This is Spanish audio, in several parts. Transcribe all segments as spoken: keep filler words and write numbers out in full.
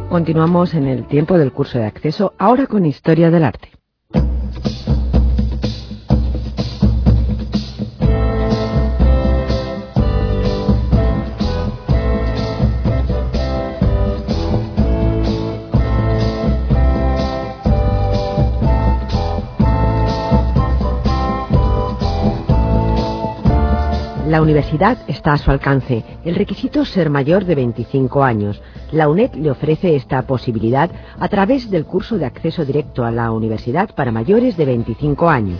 Continuamos en el tiempo del curso de acceso, ahora con Historia del Arte. La universidad está a su alcance. El requisito es ser mayor de veinticinco años. La UNED le ofrece esta posibilidad a través del curso de acceso directo a la universidad para mayores de veinticinco años.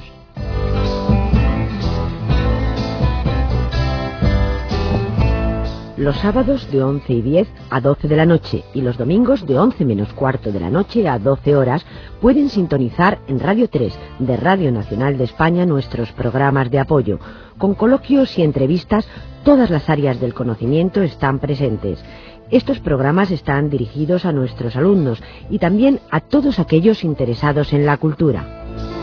Los sábados de once y diez a doce de la noche y los domingos de once menos cuarto de la noche a doce horas pueden sintonizar en Radio tres de Radio Nacional de España nuestros programas de apoyo. Con coloquios y entrevistas, todas las áreas del conocimiento están presentes. Estos programas están dirigidos a nuestros alumnos y también a todos aquellos interesados en la cultura.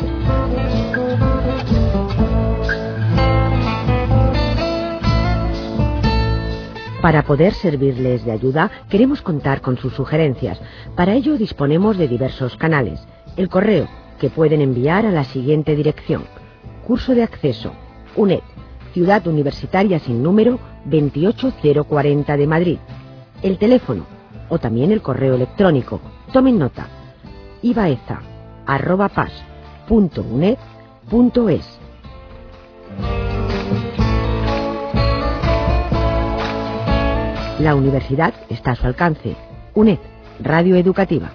Para poder servirles de ayuda, queremos contar con sus sugerencias. Para ello disponemos de diversos canales. El correo, que pueden enviar a la siguiente dirección: Curso de Acceso, UNED, Ciudad Universitaria sin número, veintiocho mil cuarenta de Madrid. El teléfono, o también el correo electrónico. Tomen nota: ibaeza arroba pas punto uned punto es. La universidad está a su alcance. UNED, Radio Educativa.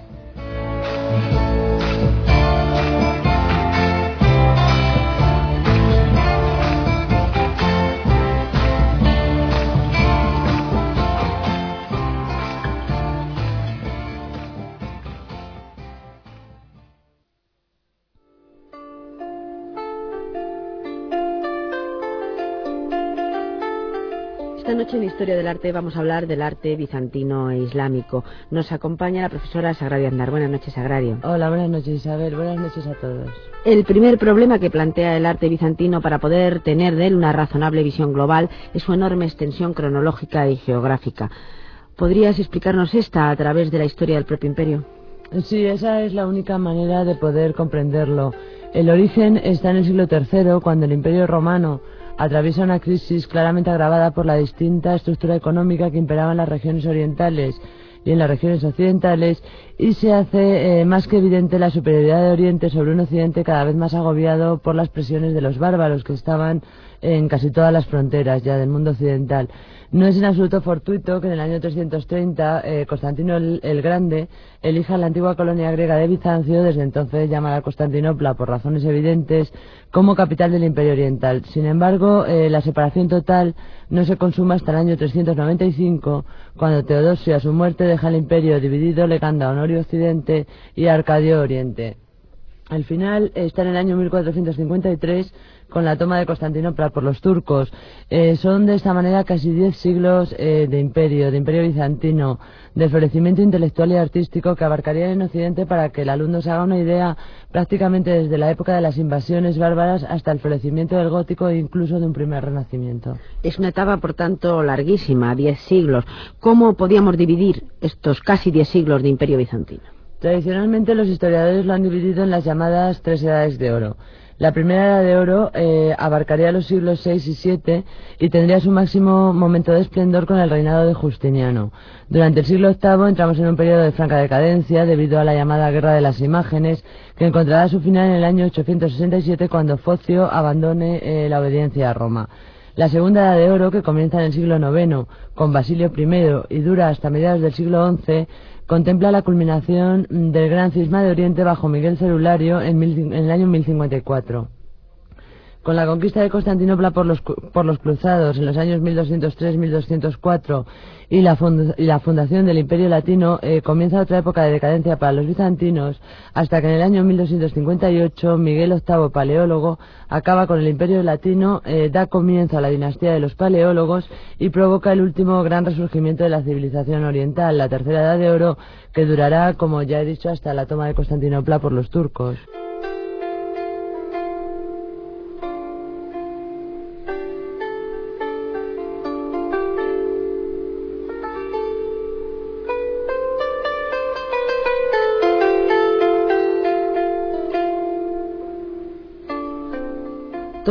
Esta noche en Historia del Arte vamos a hablar del arte bizantino e islámico. Nos acompaña la profesora Sagrario Aznar. Buenas noches, Sagrario. Hola, buenas noches, Isabel. Buenas noches a todos. El primer problema que plantea el arte bizantino para poder tener de él una razonable visión global es su enorme extensión cronológica y geográfica. ¿Podrías explicarnos esta a través de la historia del propio imperio? Sí, esa es la única manera de poder comprenderlo. El origen está en el siglo tercero, cuando el Imperio Romano atraviesa una crisis claramente agravada por la distinta estructura económica que imperaba en las regiones orientales y en las regiones occidentales, y se hace eh, más que evidente la superioridad de Oriente sobre un Occidente cada vez más agobiado por las presiones de los bárbaros que estaban en casi todas las fronteras ya del mundo occidental. No es en absoluto fortuito que en el año trescientos treinta eh, Constantino el, el Grande elija la antigua colonia griega de Bizancio, desde entonces llamada Constantinopla por razones evidentes, como capital del Imperio Oriental. Sin embargo, eh, la separación total no se consuma hasta el año trescientos noventa y cinco, cuando Teodosio a su muerte deja el imperio dividido, legando a Honorio Occidente y a Arcadio Oriente. Al final está en el año mil cuatrocientos cincuenta y tres con la toma de Constantinopla por los turcos. Eh, son de esta manera casi diez siglos eh, de imperio, de imperio bizantino, de florecimiento intelectual y artístico que abarcarían en Occidente, para que el alumno se haga una idea, prácticamente desde la época de las invasiones bárbaras hasta el florecimiento del gótico e incluso de un primer renacimiento. Es una etapa, por tanto, larguísima, diez siglos. ¿Cómo podíamos dividir estos casi diez siglos de imperio bizantino? Tradicionalmente los historiadores lo han dividido en las llamadas tres edades de oro. La primera edad de oro eh, abarcaría los siglos seis y siete y tendría su máximo momento de esplendor con el reinado de Justiniano. Durante el siglo octavo entramos en un periodo de franca decadencia debido a la llamada Guerra de las Imágenes, que encontrará su final en el año ochocientos sesenta y siete, cuando Focio abandone eh, la obediencia a Roma. La segunda edad de oro, que comienza en el siglo noveno con Basilio primero y dura hasta mediados del siglo once, contempla la culminación del gran cisma de Oriente bajo Miguel Celulario en, mil, en el año mil cincuenta y cuatro. Con la conquista de Constantinopla por los, por los cruzados en los años mil doscientos tres a mil doscientos cuatro y la, fund, y la fundación del Imperio Latino, eh, comienza otra época de decadencia para los bizantinos, hasta que en el año mil doscientos cincuenta y ocho Miguel octavo Paleólogo acaba con el Imperio Latino, eh, da comienzo a la dinastía de los Paleólogos y provoca el último gran resurgimiento de la civilización oriental, la tercera edad de oro, que durará, como ya he dicho, hasta la toma de Constantinopla por los turcos.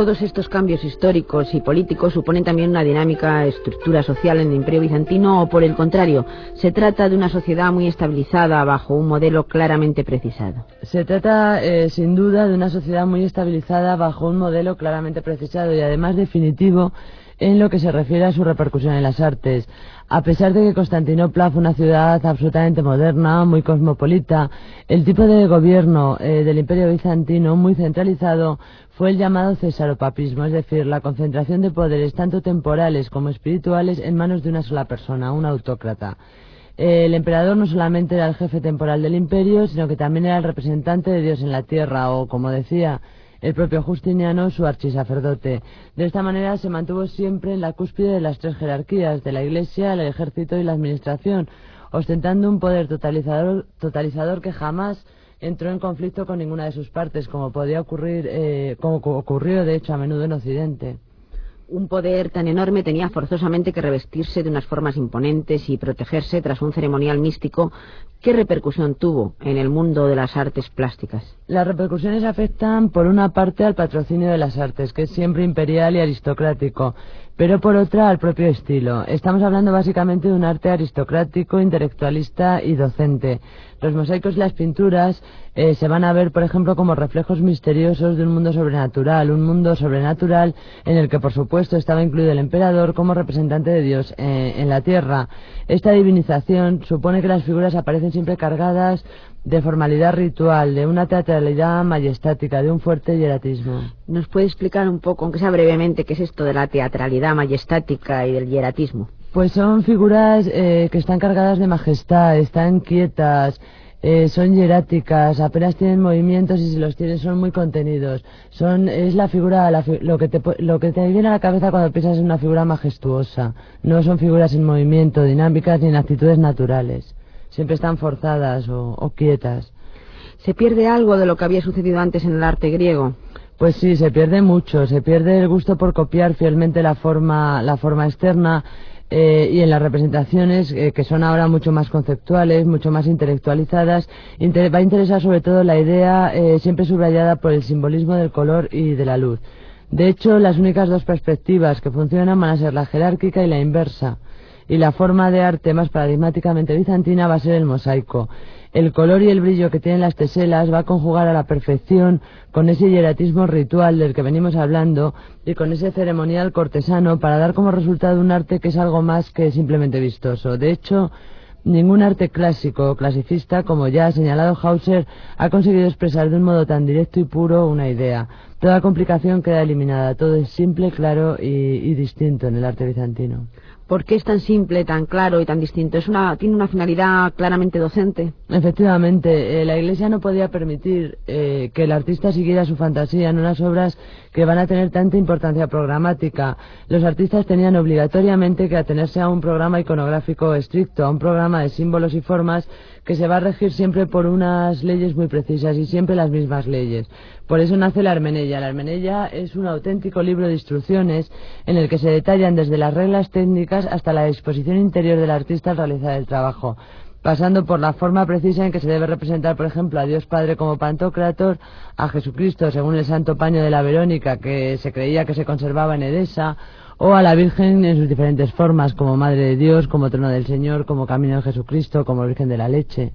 Todos estos cambios históricos y políticos suponen también una dinámica estructura social en el Imperio Bizantino, o por el contrario, se trata de una sociedad muy estabilizada bajo un modelo claramente precisado. Se trata, eh, sin duda, de una sociedad muy estabilizada bajo un modelo claramente precisado y además definitivo en lo que se refiere a su repercusión en las artes. A pesar de que Constantinopla fue una ciudad absolutamente moderna, muy cosmopolita, el tipo de gobierno eh, del Imperio Bizantino, muy centralizado, fue el llamado cesaropapismo, es decir, la concentración de poderes tanto temporales como espirituales en manos de una sola persona, un autócrata. Eh, el emperador no solamente era el jefe temporal del imperio, sino que también era el representante de Dios en la tierra, o, como decía el propio Justiniano, su archisacerdote. De esta manera se mantuvo siempre en la cúspide de las tres jerarquías, de la Iglesia, el ejército y la administración, ostentando un poder totalizador, totalizador que jamás entró en conflicto con ninguna de sus partes, como podía ocurrir, eh, como ocurrió de hecho a menudo en Occidente. Un poder tan enorme tenía forzosamente que revestirse de unas formas imponentes y protegerse tras un ceremonial místico. ¿Qué repercusión tuvo en el mundo de las artes plásticas? Las repercusiones afectan, por una parte, al patrocinio de las artes, que es siempre imperial y aristocrático, pero por otra al propio estilo. Estamos hablando básicamente de un arte aristocrático, intelectualista y docente. Los mosaicos y las pinturas eh, se van a ver, por ejemplo, como reflejos misteriosos de un mundo sobrenatural, un mundo sobrenatural en el que, por supuesto, estaba incluido el emperador como representante de Dios eh, en la tierra. Esta divinización supone que las figuras aparecen siempre cargadas de formalidad ritual, de una teatralidad majestática, de un fuerte hieratismo. ¿Nos puede explicar un poco, aunque sea brevemente, qué es esto de la teatralidad majestática y del hieratismo? Pues son figuras eh, que están cargadas de majestad, están quietas, eh, son hieráticas, apenas tienen movimientos y si los tienen son muy contenidos. Son es la figura, la fi lo que te lo que te viene a la cabeza cuando piensas en una figura majestuosa. No son figuras en movimiento, dinámicas ni en actitudes naturales. Siempre están forzadas o, o quietas. ¿Se pierde algo de lo que había sucedido antes en el arte griego? Pues sí, se pierde mucho. Se pierde el gusto por copiar fielmente la forma, la forma externa. Eh, y en las representaciones, eh, que son ahora mucho más conceptuales, mucho más intelectualizadas, inter va a interesar sobre todo la idea eh, siempre subrayada por el simbolismo del color y de la luz. De hecho, las únicas dos perspectivas que funcionan van a ser la jerárquica y la inversa. Y la forma de arte más paradigmáticamente bizantina va a ser el mosaico. El color y el brillo que tienen las teselas va a conjugar a la perfección con ese hieratismo ritual del que venimos hablando y con ese ceremonial cortesano para dar como resultado un arte que es algo más que simplemente vistoso. De hecho, ningún arte clásico o clasicista, como ya ha señalado Hauser, ha conseguido expresar de un modo tan directo y puro una idea. Toda complicación queda eliminada, todo es simple, claro y, y distinto en el arte bizantino. ¿Por qué es tan simple, tan claro y tan distinto? ¿Es una, ¿Tiene una finalidad claramente docente? Efectivamente, eh, la Iglesia no podía permitir eh, que el artista siguiera su fantasía en unas obras que van a tener tanta importancia programática. Los artistas tenían obligatoriamente que atenerse a un programa iconográfico estricto, a un programa de símbolos y formas que se va a regir siempre por unas leyes muy precisas y siempre las mismas leyes. Por eso nace la Armeneia. La Armeneia es un auténtico libro de instrucciones en el que se detallan desde las reglas técnicas hasta la disposición interior del artista al realizar el trabajo, pasando por la forma precisa en que se debe representar, por ejemplo, a Dios Padre como Pantocrátor, a Jesucristo según el Santo Paño de la Verónica, que se creía que se conservaba en Edesa, o a la Virgen en sus diferentes formas, como Madre de Dios, como Trono del Señor, como Camino de Jesucristo, como Virgen de la Leche.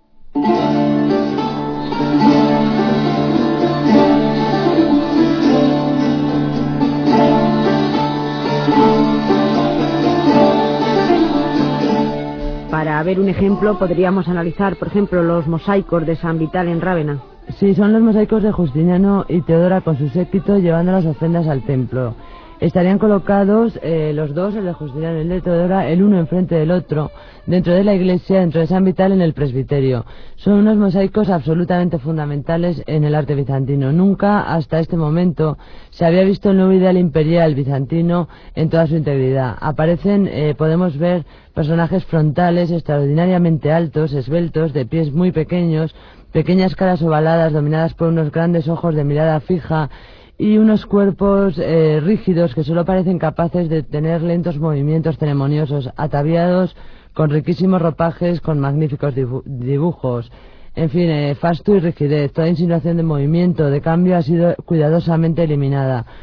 Para ver un ejemplo, podríamos analizar, por ejemplo, los mosaicos de San Vital en Rávena. Sí, son los mosaicos de Justiniano y Teodora con su séquito llevando las ofrendas al templo. Estarían colocados eh, los dos, el de Justiniano y el de Teodora, el uno enfrente del otro, dentro de la iglesia, dentro de San Vital, en el presbiterio. Son unos mosaicos absolutamente fundamentales en el arte bizantino. Nunca, hasta este momento, se había visto el nuevo ideal imperial bizantino en toda su integridad. Aparecen, eh, podemos ver, personajes frontales extraordinariamente altos, esbeltos, de pies muy pequeños, pequeñas caras ovaladas dominadas por unos grandes ojos de mirada fija, y unos cuerpos eh, rígidos que solo parecen capaces de tener lentos movimientos ceremoniosos, ataviados con riquísimos ropajes, con magníficos dibu dibujos. En fin, eh, fasto y rigidez. Toda insinuación de movimiento, de cambio, ha sido cuidadosamente eliminada.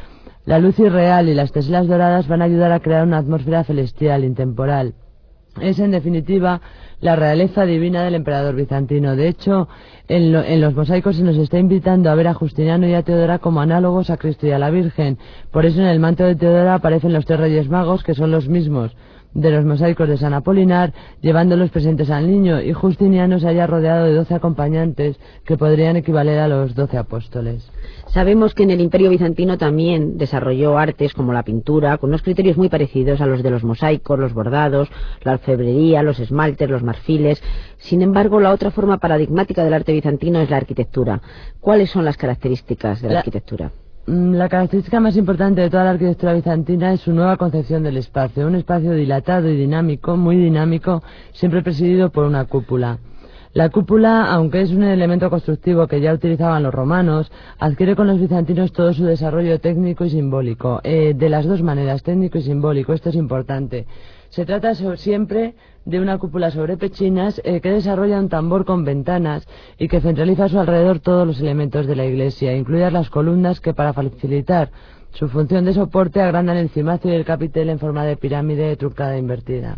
La luz irreal y las teselas doradas van a ayudar a crear una atmósfera celestial, intemporal. Es, en definitiva, la realeza divina del emperador bizantino. De hecho, en, lo, en los mosaicos se nos está invitando a ver a Justiniano y a Teodora como análogos a Cristo y a la Virgen. Por eso en el manto de Teodora aparecen los tres reyes magos, que son los mismos de los mosaicos de San Apolinar, llevando los presentes al niño, y Justiniano se haya rodeado de doce acompañantes que podrían equivaler a los doce apóstoles. Sabemos que en el Imperio Bizantino también desarrolló artes como la pintura, con unos criterios muy parecidos a los de los mosaicos, los bordados, la orfebrería, los esmaltes, los marfiles. Sin embargo, la otra forma paradigmática del arte bizantino es la arquitectura. ¿Cuáles son las características de la, la arquitectura? La característica más importante de toda la arquitectura bizantina es su nueva concepción del espacio, un espacio dilatado y dinámico, muy dinámico, siempre presidido por una cúpula. La cúpula, aunque es un elemento constructivo que ya utilizaban los romanos, adquiere con los bizantinos todo su desarrollo técnico y simbólico, eh, de las dos maneras, técnico y simbólico. Esto es importante. Se trata siempre de una cúpula sobre pechinas eh, que desarrolla un tambor con ventanas y que centraliza a su alrededor todos los elementos de la iglesia, incluidas las columnas que, para facilitar su función de soporte, agrandan el cimacio y el capitel en forma de pirámide truncada e invertida.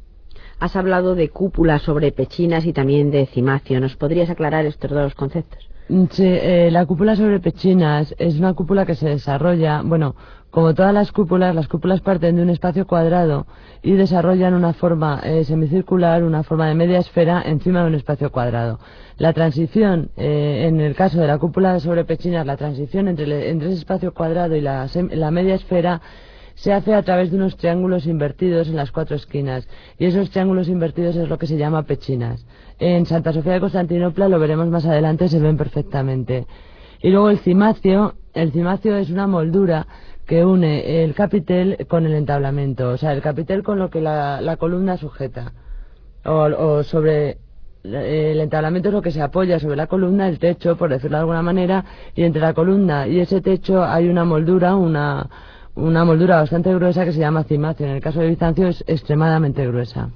Has hablado de cúpula sobre pechinas y también de cimacio. ¿Nos podrías aclarar estos dos conceptos? Sí, eh, la cúpula sobre pechinas es una cúpula que se desarrolla, bueno, como todas las cúpulas, las cúpulas parten de un espacio cuadrado y desarrollan una forma eh, semicircular, una forma de media esfera encima de un espacio cuadrado. La transición, eh, en el caso de la cúpula sobre pechinas, la transición entre, entre ese espacio cuadrado y la, la media esfera se hace a través de unos triángulos invertidos en las cuatro esquinas, y esos triángulos invertidos es lo que se llama pechinas. En Santa Sofía de Constantinopla, lo veremos más adelante, se ven perfectamente. Y luego el cimacio, el cimacio es una moldura que une el capitel con el entablamento, o sea, el capitel con lo que la, la columna sujeta, o, o sobre el entablamento es lo que se apoya sobre la columna, el techo, por decirlo de alguna manera, y entre la columna y ese techo hay una moldura, una una moldura bastante gruesa que se llama cimacio. En el caso de Bizancio es extremadamente gruesa.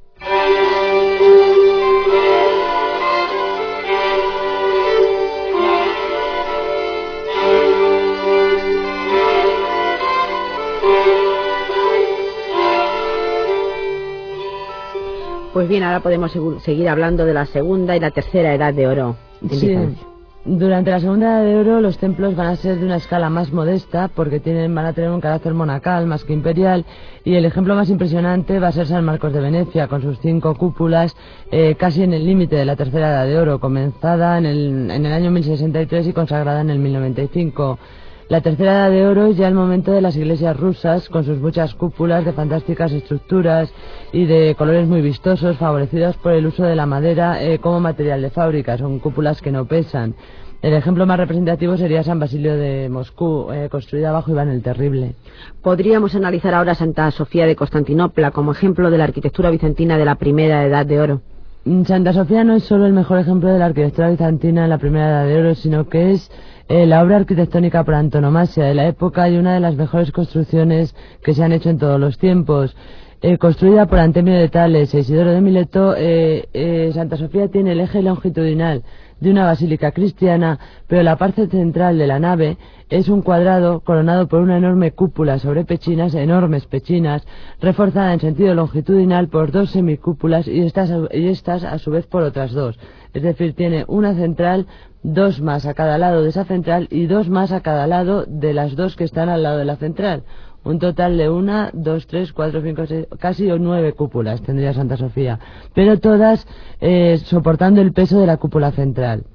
Pues bien, ahora podemos seguir hablando de la segunda y la tercera edad de oro en sí. Bizancio. Durante la segunda edad de oro los templos van a ser de una escala más modesta porque tienen, van a tener un carácter monacal más que imperial, y el ejemplo más impresionante va a ser San Marcos de Venecia con sus cinco cúpulas, eh, casi en el límite de la tercera edad de oro, comenzada en el, en el año mil sesenta y tres y consagrada en el mil noventa y cinco. La tercera edad de oro es ya el momento de las iglesias rusas, con sus muchas cúpulas de fantásticas estructuras y de colores muy vistosos, favorecidas por el uso de la madera eh, como material de fábrica. Son cúpulas que no pesan. El ejemplo más representativo sería San Basilio de Moscú, eh, construida bajo Iván el Terrible. Podríamos analizar ahora Santa Sofía de Constantinopla como ejemplo de la arquitectura bizantina de la primera edad de oro. Santa Sofía no es solo el mejor ejemplo de la arquitectura bizantina en la primera edad de oro, sino que es eh, la obra arquitectónica por antonomasia de la época y una de las mejores construcciones que se han hecho en todos los tiempos. Eh, construida por Antemio de Tales e Isidoro de Mileto, eh, eh, Santa Sofía tiene el eje longitudinal de una basílica cristiana, pero la parte central de la nave es un cuadrado coronado por una enorme cúpula sobre pechinas, enormes pechinas, reforzada en sentido longitudinal por dos semicúpulas y estas, y estas a su vez por otras dos. Es decir, tiene una central, dos más a cada lado de esa central y dos más a cada lado de las dos que están al lado de la central. Un total de una, dos, tres, cuatro, cinco, seis, casi nueve cúpulas tendría Santa Sofía, pero todas eh, soportando el peso de la cúpula central.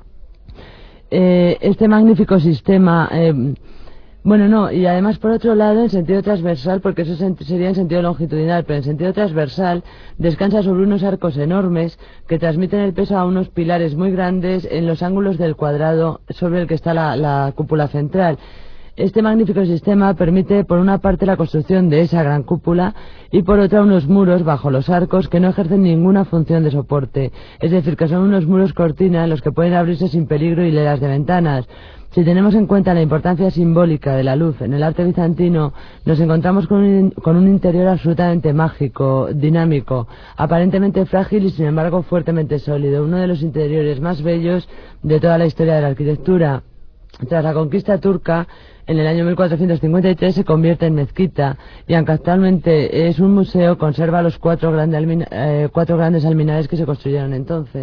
Eh, este magnífico sistema, eh, bueno, no, y además por otro lado en sentido transversal, porque eso sería en sentido longitudinal, pero en sentido transversal descansa sobre unos arcos enormes que transmiten el peso a unos pilares muy grandes en los ángulos del cuadrado sobre el que está la, la cúpula central. Este magnífico sistema permite por una parte la construcción de esa gran cúpula y por otra unos muros bajo los arcos que no ejercen ninguna función de soporte, es decir, que son unos muros cortina en los que pueden abrirse sin peligro hileras de ventanas. Si tenemos en cuenta la importancia simbólica de la luz en el arte bizantino, nos encontramos con un, con un interior absolutamente mágico, dinámico, aparentemente frágil y sin embargo fuertemente sólido, uno de los interiores más bellos de toda la historia de la arquitectura. Tras la conquista turca, en el año mil cuatrocientos cincuenta y tres se convierte en mezquita y aunque actualmente es un museo, conserva los cuatro, grande almin eh, cuatro grandes alminares que se construyeron entonces.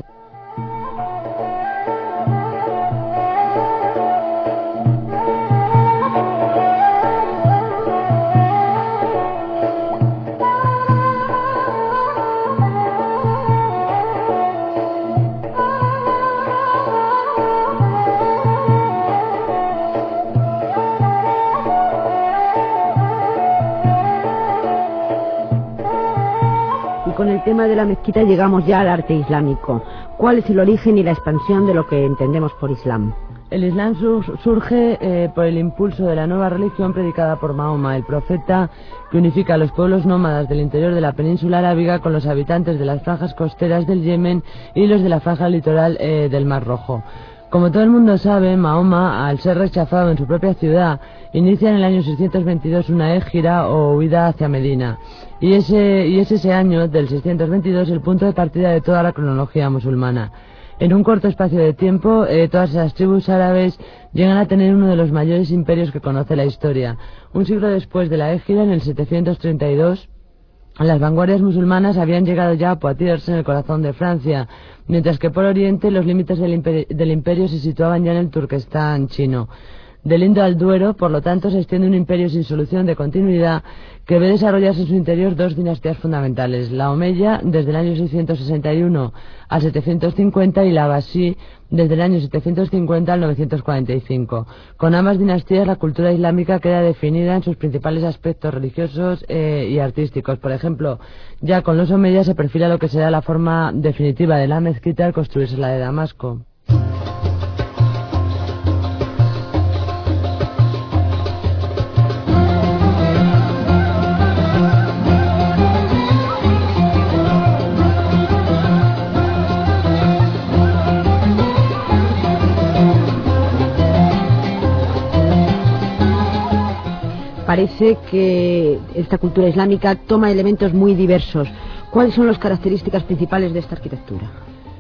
Con el tema de la mezquita llegamos ya al arte islámico. ¿Cuál es el origen y la expansión de lo que entendemos por Islam? El Islam surge eh, por el impulso de la nueva religión predicada por Mahoma, el profeta que unifica a los pueblos nómadas del interior de la península arábiga con los habitantes de las franjas costeras del Yemen y los de la franja litoral eh, del Mar Rojo. Como todo el mundo sabe, Mahoma, al ser rechazado en su propia ciudad, inicia en el año seiscientos veintidós una égira o huida hacia Medina. Y ese, y es ese año, del seiscientos veintidós, el punto de partida de toda la cronología musulmana. En un corto espacio de tiempo, eh, todas esas tribus árabes llegan a tener uno de los mayores imperios que conoce la historia. Un siglo después de la égira, en el setecientos treinta y dos, las vanguardias musulmanas habían llegado ya a Poitiers, en el corazón de Francia, mientras que por oriente los límites del imperio, del imperio se situaban ya en el Turquestán chino. Del Indo al Duero, por lo tanto, se extiende un imperio sin solución de continuidad que ve desarrollarse en su interior dos dinastías fundamentales, la Omeya desde el año seiscientos sesenta y uno al setecientos cincuenta y la Abbasí desde el año setecientos cincuenta al novecientos cuarenta y cinco. Con ambas dinastías la cultura islámica queda definida en sus principales aspectos religiosos eh, y artísticos. Por ejemplo, ya con los Omeyas se perfila lo que será la forma definitiva de la mezquita al construirse la de Damasco. Parece que esta cultura islámica toma elementos muy diversos. ¿Cuáles son las características principales de esta arquitectura?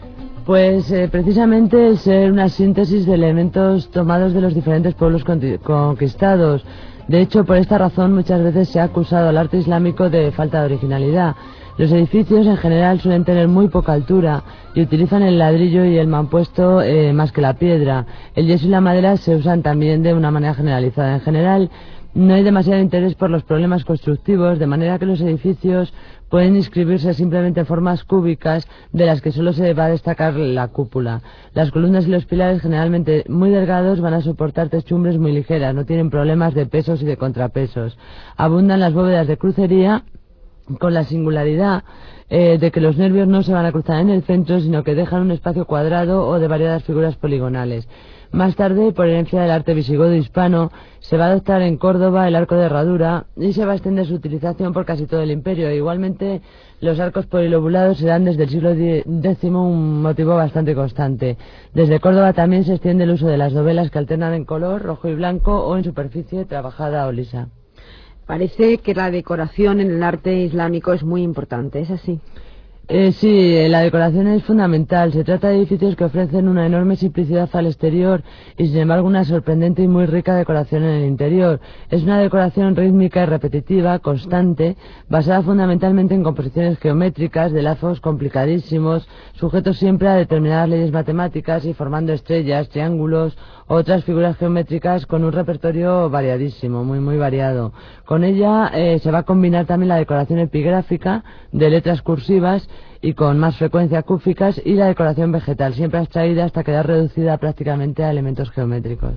Pues eh, precisamente el ser una síntesis de elementos tomados de los diferentes pueblos conquistados. De hecho, por esta razón muchas veces se ha acusado al arte islámico de falta de originalidad. Los edificios en general suelen tener muy poca altura y utilizan el ladrillo y el mampuesto eh, más que la piedra. El yeso y la madera se usan también de una manera generalizada. En general, no hay demasiado interés por los problemas constructivos, de manera que los edificios pueden inscribirse simplemente en formas cúbicas de las que solo se va a destacar la cúpula. Las columnas y los pilares, generalmente muy delgados, van a soportar techumbres muy ligeras, no tienen problemas de pesos y de contrapesos. Abundan las bóvedas de crucería, con la singularidad eh, de que los nervios no se van a cruzar en el centro, sino que dejan un espacio cuadrado o de variadas figuras poligonales. Más tarde, por herencia del arte visigodo hispano, se va a adoptar en Córdoba el arco de herradura y se va a extender su utilización por casi todo el imperio. Igualmente, los arcos polilobulados se dan desde el siglo décimo, un motivo bastante constante. Desde Córdoba también se extiende el uso de las dovelas que alternan en color, rojo y blanco, o en superficie trabajada o lisa. Parece que la decoración en el arte islámico es muy importante, ¿es así? Eh, sí, la decoración es fundamental. Se trata de edificios que ofrecen una enorme simplicidad al exterior y sin embargo una sorprendente y muy rica decoración en el interior. Es una decoración rítmica y repetitiva, constante, basada fundamentalmente en composiciones geométricas de lazos complicadísimos, sujetos siempre a determinadas leyes matemáticas y formando estrellas, triángulos o otras figuras geométricas con un repertorio variadísimo, muy muy variado. Con ella eh, se va a combinar también la decoración epigráfica de letras cursivas y con más frecuencia cúficas y la decoración vegetal, siempre abstraída hasta quedar reducida prácticamente a elementos geométricos.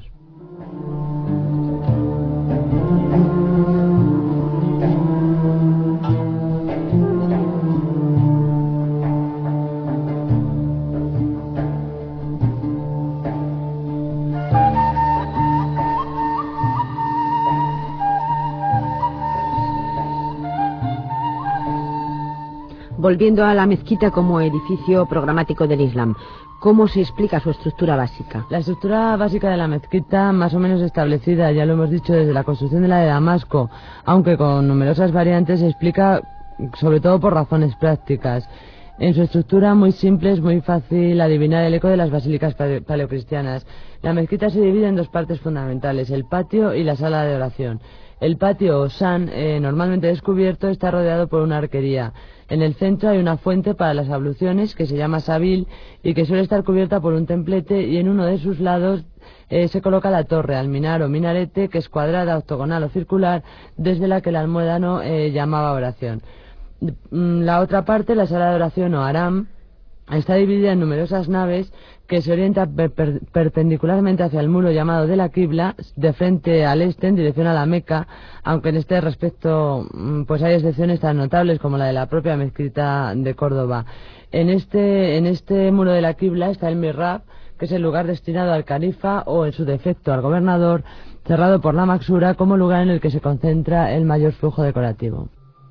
Volviendo a la mezquita como edificio programático del Islam, ¿cómo se explica su estructura básica? La estructura básica de la mezquita, más o menos establecida, ya lo hemos dicho, desde la construcción de la de Damasco, aunque con numerosas variantes, se explica sobre todo por razones prácticas. En su estructura muy simple es muy fácil adivinar el eco de las basílicas paleocristianas. La mezquita se divide en dos partes fundamentales, el patio y la sala de oración. El patio o san, eh, normalmente descubierto, está rodeado por una arquería. En el centro hay una fuente para las abluciones que se llama sabil y que suele estar cubierta por un templete, y en uno de sus lados eh, se coloca la torre, alminar o minarete, que es cuadrada, octogonal o circular, desde la que el almohadano eh, llamaba oración. La otra parte, la sala de oración o aram, está dividida en numerosas naves que se orientan per per perpendicularmente hacia el muro llamado de la Qibla, de frente al este en dirección a la Meca, aunque en este respecto pues hay excepciones tan notables como la de la propia mezquita de Córdoba. En este, en este muro de la Qibla está el mihrab, que es el lugar destinado al califa o, en su defecto, al gobernador, cerrado por la maksura como lugar en el que se concentra el mayor flujo decorativo.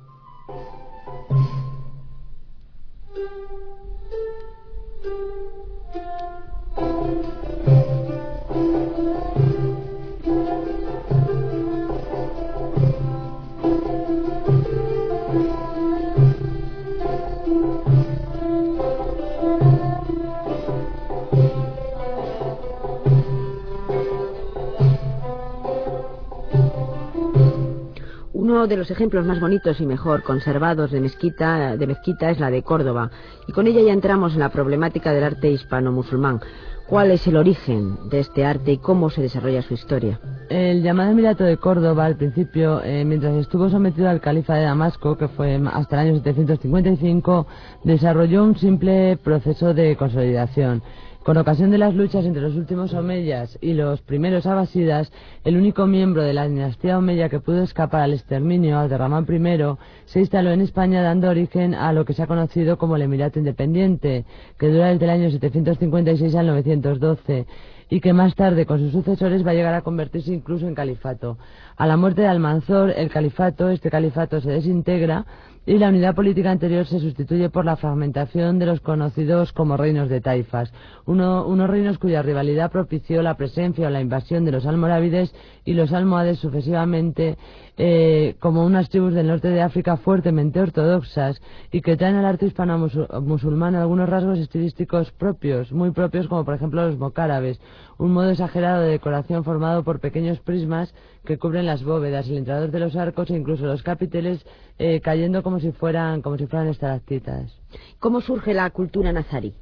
Uno de los ejemplos más bonitos y mejor conservados de mezquita, de mezquita es la de Córdoba, y con ella ya entramos en la problemática del arte hispano-musulmán. ¿Cuál es el origen de este arte y cómo se desarrolla su historia? El llamado Emirato de Córdoba, al principio, eh, mientras estuvo sometido al califa de Damasco, que fue hasta el año setecientos cincuenta y cinco, desarrolló un simple proceso de consolidación. Con ocasión de las luchas entre los últimos omeyas y los primeros abasidas, el único miembro de la dinastía omeya que pudo escapar al exterminio, Abderramán primero, se instaló en España, dando origen a lo que se ha conocido como el Emirato Independiente, que dura desde el año setecientos cincuenta y seis al novecientos doce, y que más tarde, con sus sucesores, va a llegar a convertirse incluso en califato. A la muerte de Almanzor, el califato, este califato se desintegra, y la unidad política anterior se sustituye por la fragmentación de los conocidos como reinos de taifas, uno, unos reinos cuya rivalidad propició la presencia o la invasión de los almorávides y los almohades sucesivamente, eh, como unas tribus del norte de África fuertemente ortodoxas y que traen al arte hispano-musulmán algunos rasgos estilísticos propios, muy propios, como por ejemplo los mocárabes, un modo exagerado de decoración formado por pequeños prismas que cubren las bóvedas, el entrador de los arcos e incluso los capiteles, eh, cayendo como si fueran como si fueran estalactitas. ¿Cómo surge la cultura nazarí?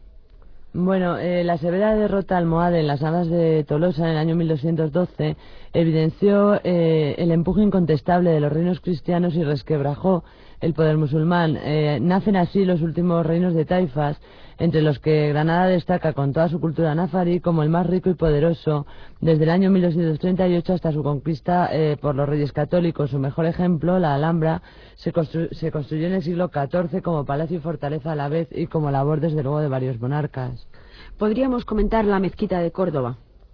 Bueno, eh, la severa derrota almohade en las alas de Tolosa en el año mil doscientos doce evidenció eh, el empuje incontestable de los reinos cristianos y resquebrajó el poder musulmán. Eh, nacen así los últimos reinos de taifas, entre los que Granada destaca con toda su cultura nazarí como el más rico y poderoso, desde el año mil doscientos treinta y ocho hasta su conquista eh, por los reyes católicos. Su mejor ejemplo, la Alhambra, se, constru se construyó en el siglo catorce como palacio y fortaleza a la vez y como labor desde luego de varios monarcas. ¿Podríamos comentar la mezquita de Córdoba?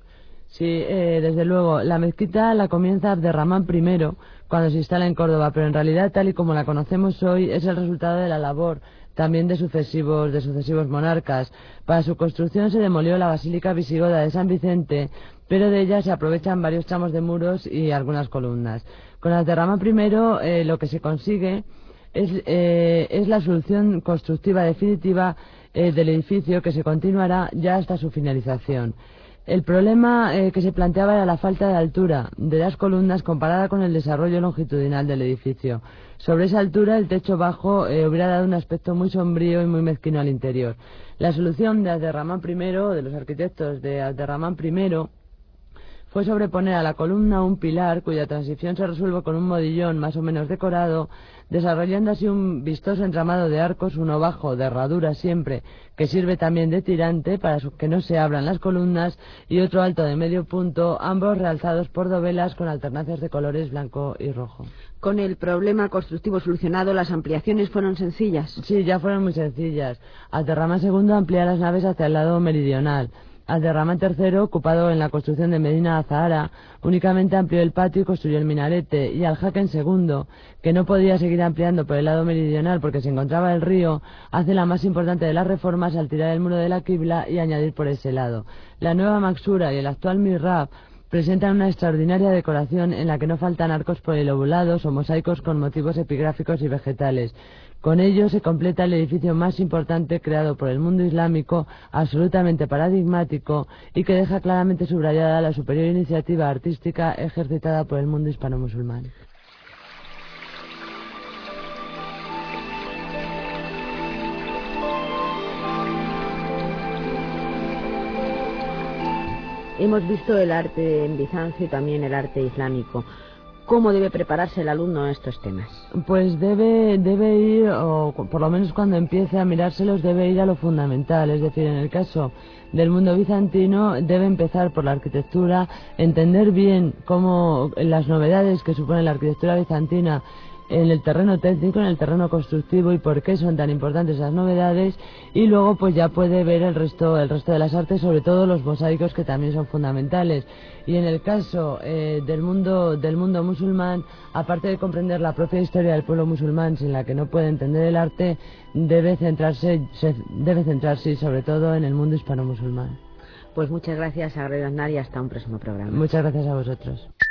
Sí, eh, desde luego. La mezquita la comienza Abderramán primero cuando se instala en Córdoba, pero en realidad, tal y como la conocemos hoy, es el resultado de la labor también de sucesivos, de sucesivos monarcas. Para su construcción se demolió la Basílica Visigoda de San Vicente, pero de ella se aprovechan varios tramos de muros y algunas columnas. Con Abderramán primero eh, lo que se consigue es, eh, es la solución constructiva definitiva eh, del edificio, que se continuará ya hasta su finalización. El problema eh, que se planteaba era la falta de altura de las columnas comparada con el desarrollo longitudinal del edificio. Sobre esa altura, el techo bajo eh, hubiera dado un aspecto muy sombrío y muy mezquino al interior. La solución de Abderramán primero, de los arquitectos de Abderramán primero, fue sobreponer a la columna un pilar cuya transición se resuelve con un modillón más o menos decorado, desarrollando así un vistoso entramado de arcos, uno bajo, de herradura siempre, que sirve también de tirante para que no se abran las columnas, y otro alto de medio punto, ambos realzados por dovelas con alternancias de colores blanco y rojo. Con el problema constructivo solucionado, ¿las ampliaciones fueron sencillas? Sí, ya fueron muy sencillas. Abderramán segundo amplía las naves hacia el lado meridional. Abderramán tercero, ocupado en la construcción de Medina Azahara, únicamente amplió el patio y construyó el minarete, y Al-Hakem segundo, que no podía seguir ampliando por el lado meridional porque se encontraba el río, hace la más importante de las reformas al tirar el muro de la Qibla y añadir por ese lado. La nueva Maksura y el actual mihrab presentan una extraordinaria decoración en la que no faltan arcos polilobulados o mosaicos con motivos epigráficos y vegetales. Con ello se completa el edificio más importante creado por el mundo islámico, absolutamente paradigmático y que deja claramente subrayada la superior iniciativa artística ejercitada por el mundo hispano-musulmán. Hemos visto el arte en Bizancio y también el arte islámico. ¿Cómo debe prepararse el alumno a estos temas? Pues debe, debe ir, o por lo menos cuando empiece a mirárselos, debe ir a lo fundamental. Es decir, en el caso del mundo bizantino, debe empezar por la arquitectura, entender bien cómo las novedades que supone la arquitectura bizantina en el terreno técnico, en el terreno constructivo y por qué son tan importantes esas novedades, y luego pues ya puede ver el resto el resto de las artes, sobre todo los mosaicos, que también son fundamentales. Y en el caso eh, del mundo del mundo musulmán, aparte de comprender la propia historia del pueblo musulmán, sin la que no puede entender el arte, debe centrarse se, debe centrarse sobre todo en el mundo hispano-musulmán. Pues muchas gracias, Sagrario Aznar, y hasta un próximo programa. Muchas gracias a vosotros.